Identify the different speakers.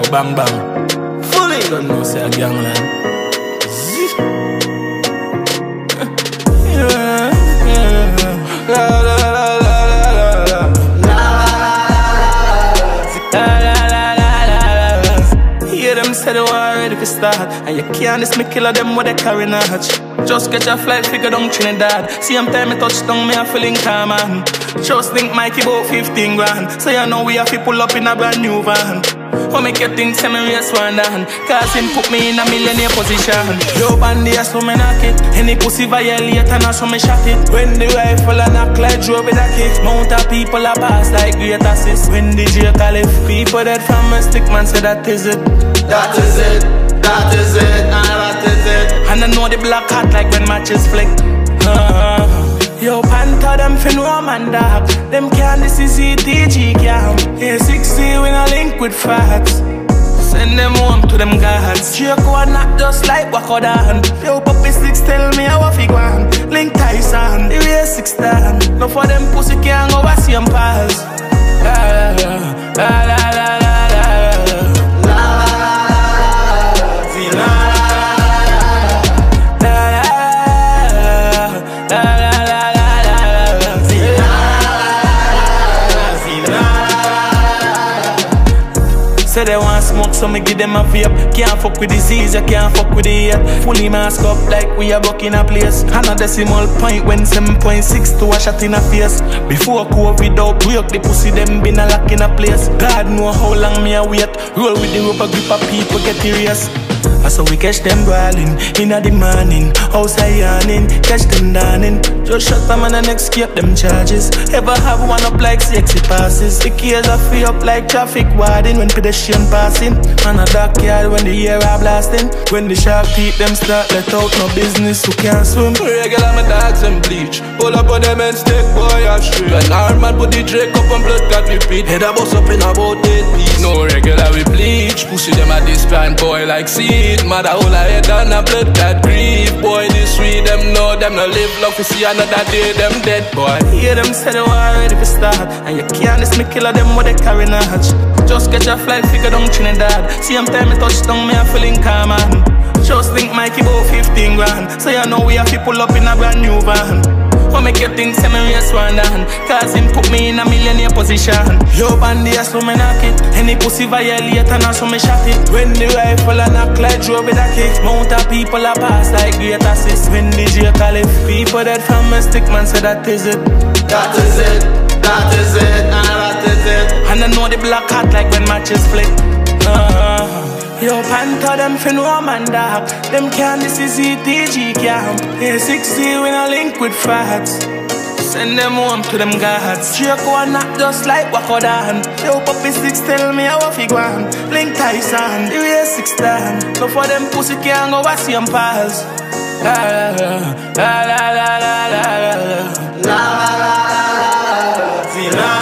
Speaker 1: bang bang. Fully don't know say a gangland. Hear them say they war ready to start, and you can't miss me killer them with a carry notch. Just get your flight figure down Trinidad. Same time me touch down, me a feeling calm man. Just think Mikey bought 15 grand, so you know we have to pull up in a brand new van. Oh, make you think say me race one down, cause him put me in a millionaire position. Yo bandy a so me knock it, any pussy violate and a so me shot it. When the rifle a knock like Joe with a kick, mount of people a pass like great assist. When the J Caliph, people dead from a stick man say that is it.
Speaker 2: That is it, that is it, and that is it.
Speaker 1: And I know the black hot like when matches flick. Yo, Panther, them fin woman dog. Them can't this is CTG cam. A60 when I link with facts. Send them home to them gods. Draco are not just like Wakodan. Yo, Puppy 6 tell me how I figure on. Link Tyson, the way 6 stand. No for them pussy can't go see them pass. La la la la la la. Say they want smoke, so me give them a vape. Can't fuck with disease, you can't fuck with the hate. Fully mask up like we are buck in a place. And a decimal point when 7.6 to a shot in a face. Before COVID out break, the pussy them been a lock in a place. God know how long me a wait. Roll with the rubber grip of people get serious. So we catch them brawling in the morning, outside yawning, catch them dawning. Just shut them and escape them charges. Ever have one up like sexy passes? The keys are free up like traffic warden when pedestrian passing. On a dark yard when the air are blasting. When the shark teeth them start let out no business who can't swim.
Speaker 2: Regular my dogs and bleach. Pull up on them and stick boy off street. When our man put the Drake up and blood got repeat. Head a bust up in about 8 piece. No regular we bleach. Pussy them at this time boy like seed. Mother whole a head and a blood that grief. Boy this sweet them know them no live love to see another day them dead boy.
Speaker 1: Hear them say they war ready to start, and you can't miss me killer them with a carry notch. Just get your flight figure down Trinidad. Same time me touch down, me a feeling calm man. Just think Mikey bought 15 grand, so you know we have to pull up in a brand new van. Oh, make you think say me race one down, cause him put me in a millionaire position. Yo bandy a so me knock it, any pussy violate and a so me shot it. When the rifle a knock like Joe with a kick, mount of people a pass like great assist. When the J Caliph, people dead from a stick man say that is it.
Speaker 2: That is it, that is it, and that is it.
Speaker 1: And I know the black hot like when matches flick. Yo, Panther, them fin woman dog. Them can't this is CTG cam. A60 when I link with facts. Send them home to them gods. Draco are not just like Wakodan. Yo, Puppy 6 tell me how I figure on. Link Tyson, the way 6 stand. No for them pussy can't go see them pass. La la la la la la la la la la la la la la la.